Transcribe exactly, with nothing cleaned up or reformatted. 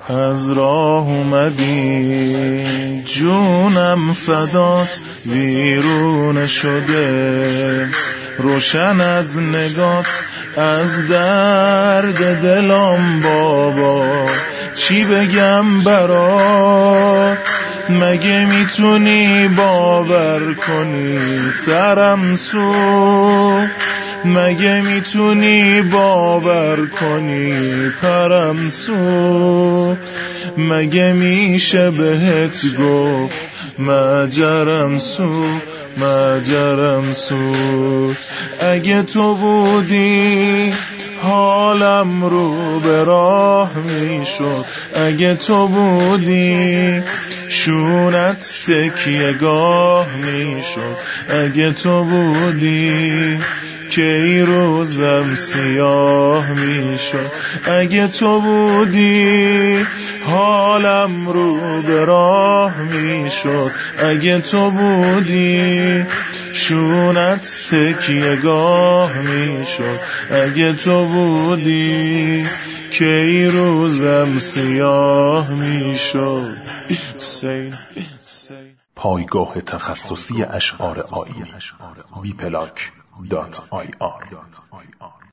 از راه اومدی جونم فدات ویرون شده روشن از نگات از درد دلم بابا چی بگم برات مگه میتونی باور کنی سرم سو مگه میتونی باور کنی پرم سو مگه میشه بهت گفت مجرم سو مجرم سو اگه تو بودی حالم رو به راه میشد اگه تو بودی شونت تکیه گاه میشد اگه تو بودی کی روزم سیاه میشد اگه تو بودی حالم رو به راه میشد اگه تو بودی شونت تکیه گاه میشد اگه تو بودی کی روزم سیاه میشد. پایگاه تخصصی اشعار آیینی وی پلاک دات آی آر